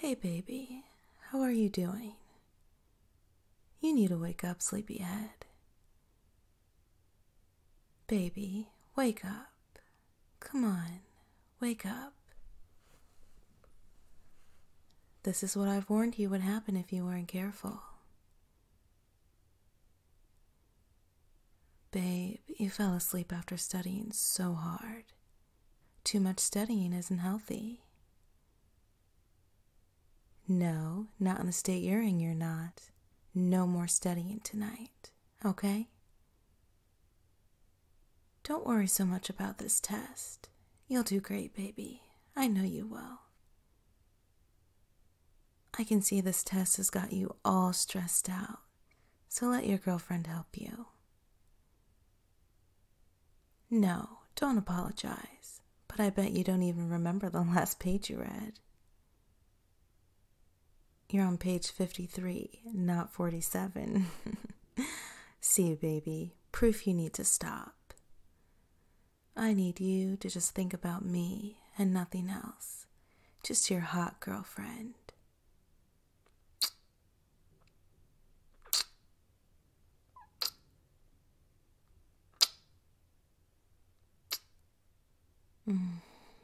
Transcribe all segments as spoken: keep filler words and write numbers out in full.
Hey baby, how are you doing? You need to wake up, sleepyhead. Baby, wake up. Come on, wake up. This is what I've warned you would happen if you weren't careful. Babe, you fell asleep after studying so hard. Too much studying isn't healthy. No, not in the state you're in, you're not. No more studying tonight, okay? Don't worry so much about this test. You'll do great, baby. I know you will. I can see this test has got you all stressed out, so let your girlfriend help you. No, don't apologize, but I bet you don't even remember the last page you read. You're on page fifty-three, not forty-seven. See, baby, proof you need to stop. I need you to just think about me and nothing else. Just your hot girlfriend. Mm.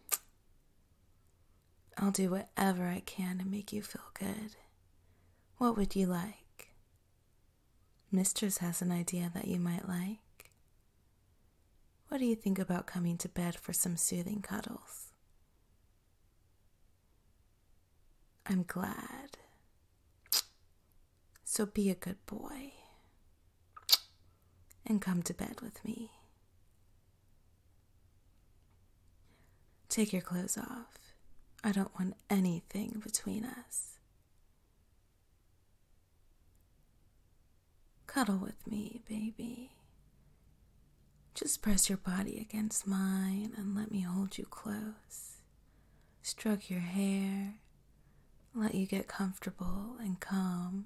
I'll do whatever I can to make you feel good. What would you like? Mistress has an idea that you might like. What do you think about coming to bed for some soothing cuddles? I'm glad. So be a good boy and come to bed with me. Take your clothes off. I don't want anything between us. Cuddle with me, baby. Just press your body against mine and let me hold you close. Stroke your hair, let you get comfortable and calm.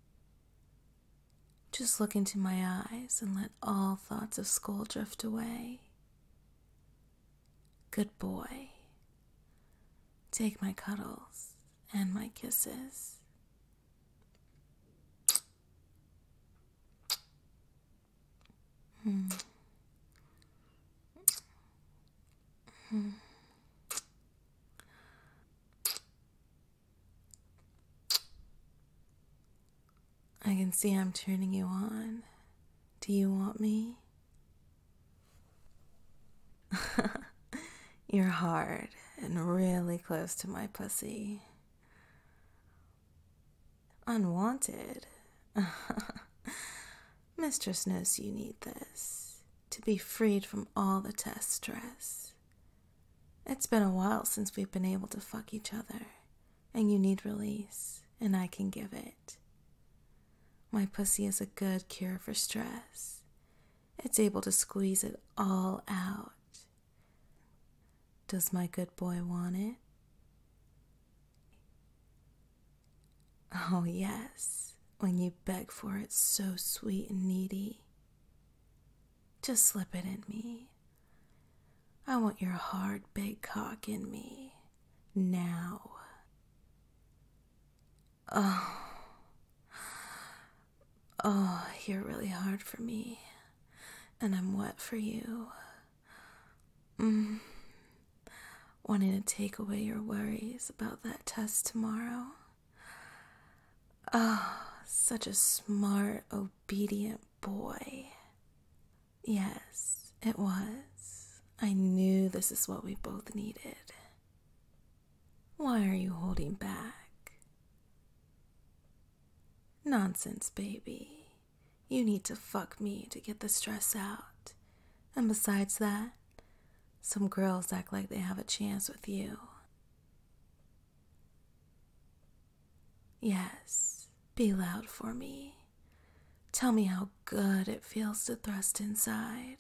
Just look into my eyes and let all thoughts of school drift away. Good boy. Take my cuddles and my kisses. Hmm. Hmm. I can see I'm turning you on. Do you want me? You're hard and really close to my pussy. Unwanted. Mistress knows you need this to be freed from all the test stress. It's been a while since we've been able to fuck each other, and you need release, and I can give it. My pussy is a good cure for stress. It's able to squeeze it all out. Does my good boy want it? Oh yes, when you beg for it so sweet and needy. Just slip it in me. I want your hard, big cock in me. Now. Oh. Oh, you're really hard for me. And I'm wet for you. Mm. Wanting to take away your worries about that test tomorrow. Oh, such a smart, obedient boy. Yes, it was. I knew this is what we both needed. Why are you holding back? Nonsense, baby. You need to fuck me to get the stress out. And besides that, some girls act like they have a chance with you. Yes, be loud for me. Tell me how good it feels to thrust inside.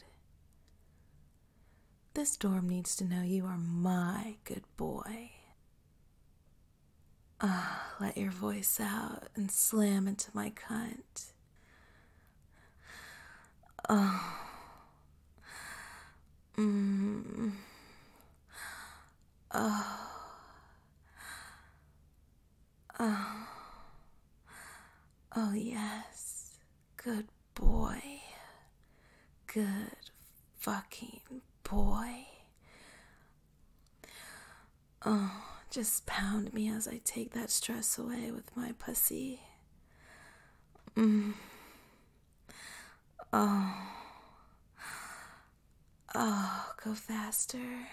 This dorm needs to know you are my good boy. Ah, let your voice out and slam into my cunt. Oh. Mmm. Oh. Oh, yes. Good boy. Good fucking boy. Oh, just pound me as I take that stress away with my pussy. Mm. Oh. Oh, go faster.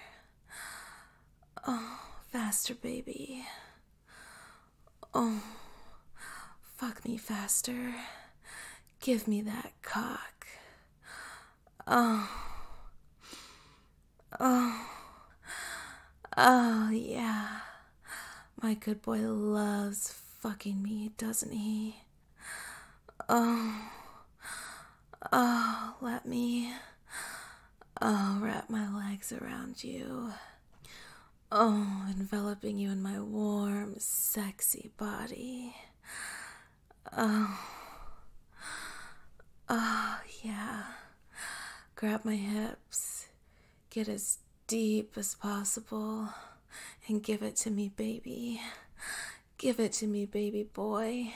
Oh, faster, baby. Oh, fuck me faster. Give me that cock. Oh. Oh. Oh, yeah. My good boy loves fucking me, doesn't he? Oh. Oh, let me. Oh, wrap my legs around you. Oh, enveloping you in my warm, sexy body. Oh. Oh, yeah. Grab my hips. Get as deep as possible. And give it to me, baby. Give it to me, baby boy.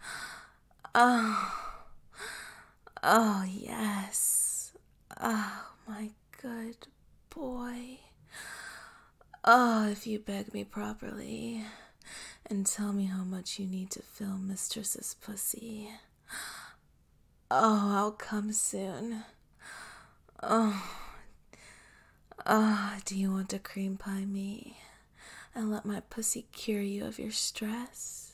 Oh. Oh, yes. Oh, my good boy. Oh, if you beg me properly and tell me how much you need to fill Mistress's pussy. Oh, I'll come soon. Oh. Oh, do you want to cream pie me and let my pussy cure you of your stress?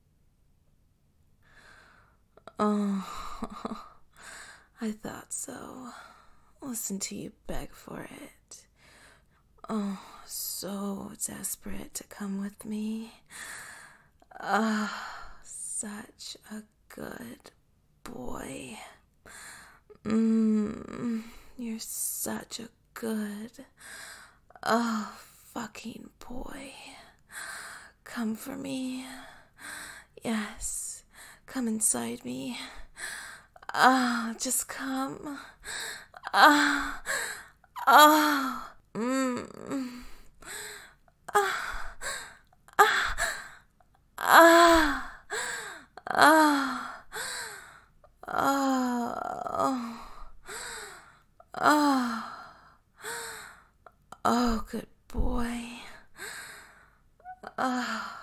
Oh, I thought so. Listen to you beg for it. Oh, so desperate to come with me. Ah, oh, such a good boy. Mmm, you're such a good, oh, fucking boy. Come for me. Yes, come inside me. Ah, oh, just come. Ah, ah, oh. Mmm. Ah, ah, ah, ah, ah, ah. Oh, good boy. Oh.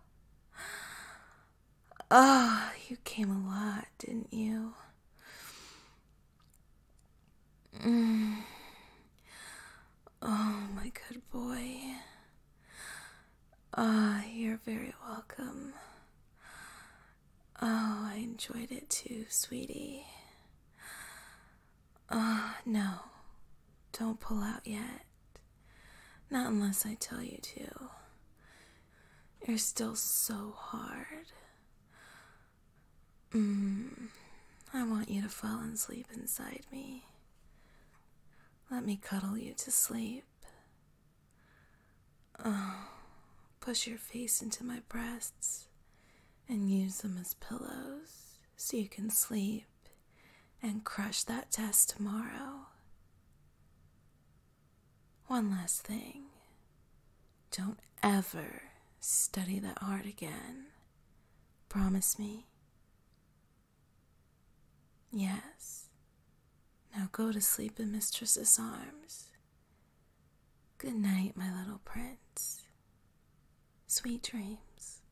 Oh, you came a lot, didn't you? Mm. Oh, my good boy. Ah, oh, you're very welcome. Oh, I enjoyed it too, sweetie. Ah, uh, no. Don't pull out yet. Not unless I tell you to. You're still so hard. Mmm. I want you to fall and sleep inside me. Let me cuddle you to sleep. Oh, push your face into my breasts and use them as pillows so you can sleep and crush that test tomorrow. One last thing. Don't ever study that hard again. Promise me? Yes. Now go to sleep in Mistress's arms. Good night, my little prince. Sweet dreams.